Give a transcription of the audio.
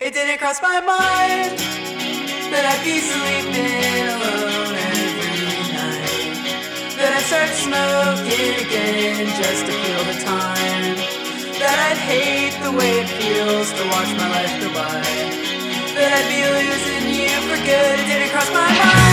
It didn't cross my mind that I'd be sleeping alone every night, that I'd start smoking again just to feel the time, that I'd hate the way it feels to watch my life go by, that I'd be losing you for good. It didn't cross my mind.